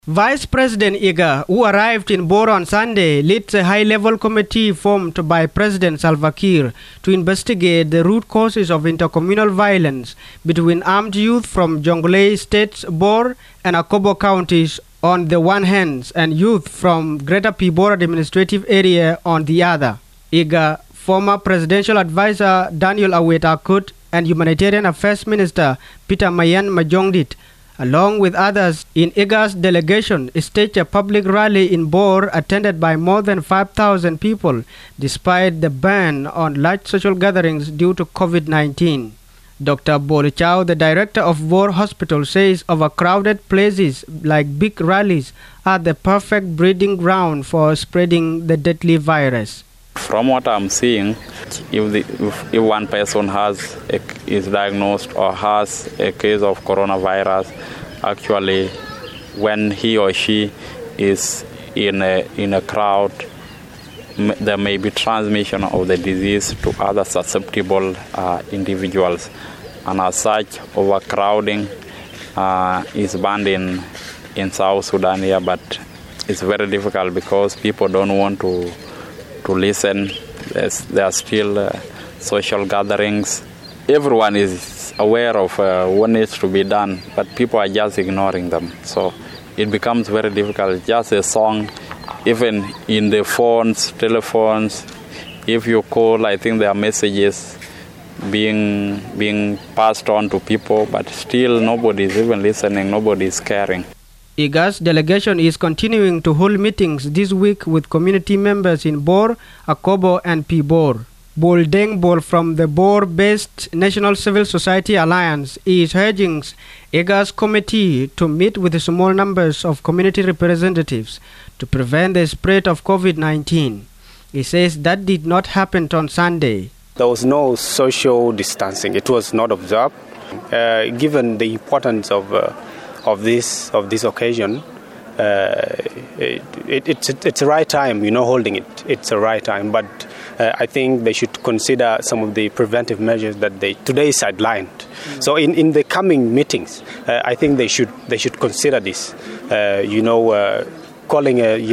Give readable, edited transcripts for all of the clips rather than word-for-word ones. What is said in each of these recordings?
Vice President Iga, who arrived in Bor on Sunday, leads a high-level committee formed by President Salva Kiir to investigate the root causes of intercommunal violence between armed youth from Jonglei State's Bor and Akobo counties on the one hand and youth from Greater Pibor administrative area on the other. Iga, former presidential advisor Daniel Awet Akut and Humanitarian Affairs Minister Peter Mayan Majongdit, along with others in Iga's delegation, staged a public rally in Bor attended by more than 5,000 people despite the ban on large social gatherings due to COVID-19. Dr. Bolichao, the director of Bor Hospital, says overcrowded places like big rallies are the perfect breeding ground for spreading the deadly virus. From what I'm seeing, if one person is diagnosed or has a case of coronavirus, actually, when he or she is in a crowd, there may be transmission of the disease to other susceptible individuals. And as such, overcrowding is banned in South Sudan here, but it's very difficult because people don't want to listen. There are still social gatherings. Everyone is aware of what needs to be done, but people are just ignoring them. So it becomes very difficult. Just a song, even in the phones, telephones, if you call, I think there are messages being passed on to people, but still nobody is even listening, nobody is caring. Iga's delegation is continuing to hold meetings this week with community members in Bor, Akobo and Pibor. Bol Deng Bol from the Bor-based National Civil Society Alliance is urging Iga's committee to meet with small numbers of community representatives to prevent the spread of COVID-19. He says that did not happen on Sunday. There was no social distancing. It was not observed. Given the importance of this occasion, it's the right time, holding it. It's the right time, but I think they should consider some of the preventive measures that today sidelined. So in the coming meetings, I think they should consider this. Calling a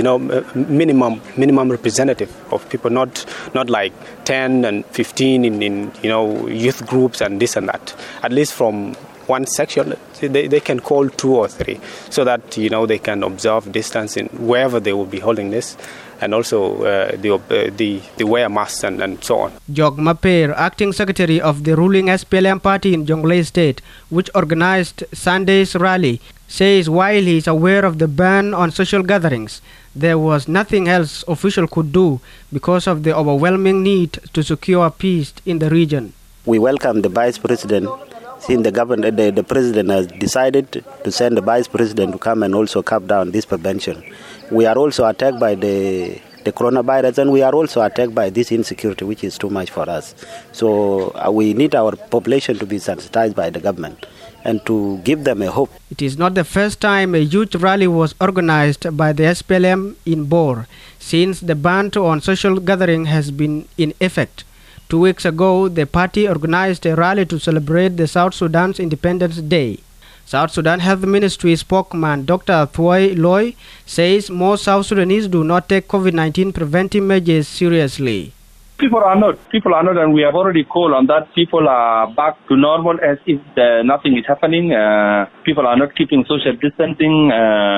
minimum representative of people, not like 10 and 15 in youth groups and this and that. At least from one section, they can call 2 or 3, so that they can observe distancing wherever they will be holding this, and also the wear masks and so on. Jog Maper, acting secretary of the ruling SPLM party in Jonglei State, which organized Sunday's rally, says while he is aware of the ban on social gatherings, there was nothing else official could do because of the overwhelming need to secure peace in the region. We welcome the vice president. Since the president has decided to send the vice president to come and also cut down this prevention. We are also attacked by the coronavirus, and we are also attacked by this insecurity, which is too much for us. So we need our population to be sensitized by the government and to give them a hope. It is not the first time a huge rally was organized by the SPLM in Bor, since the ban on social gathering has been in effect. 2 weeks ago, the party organized a rally to celebrate the South Sudan's Independence Day. South Sudan Health Ministry spokesman Dr. Thuy Loy says most South Sudanese do not take COVID-19 preventive measures seriously. People are not, and we have already called on that. People are back to normal as if nothing is happening. People are not keeping social distancing.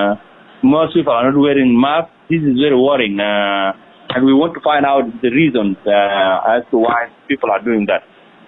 Most people are not wearing masks. This is very worrying. And we want to find out the reasons as to why people are doing that.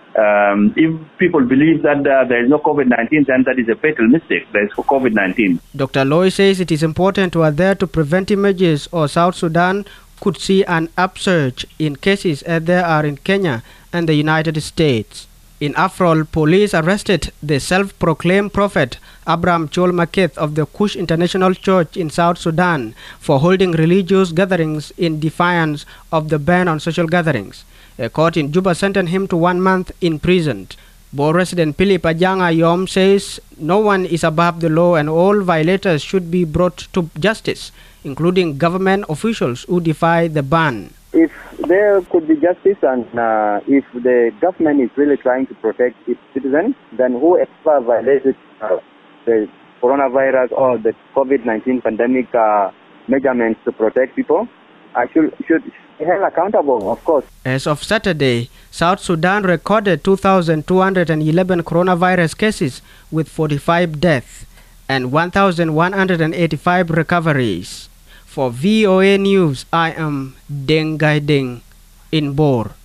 If people believe that there is no COVID-19, then that is a fatal mistake. There is COVID-19. Dr. Loy says it is important to adhere to preventive measures, or South Sudan could see an upsurge in cases as there are in Kenya and the United States. In Afrol, police arrested the self-proclaimed prophet Abraham Chol Maketh of the Kush International Church in South Sudan for holding religious gatherings in defiance of the ban on social gatherings. A court in Juba sentenced him to 1 month in prison. Bor resident Philip Ajang Ayom says no one is above the law and all violators should be brought to justice, including government officials who defy the ban. If there could be justice and if the government is really trying to protect its citizens, then whoever violated the coronavirus or the COVID-19 pandemic measurements to protect people, should be held accountable, of course. As of Saturday, South Sudan recorded 2,211 coronavirus cases with 45 deaths and 1,185 recoveries. For VOA News, I am Deng Gai Deng in Bor.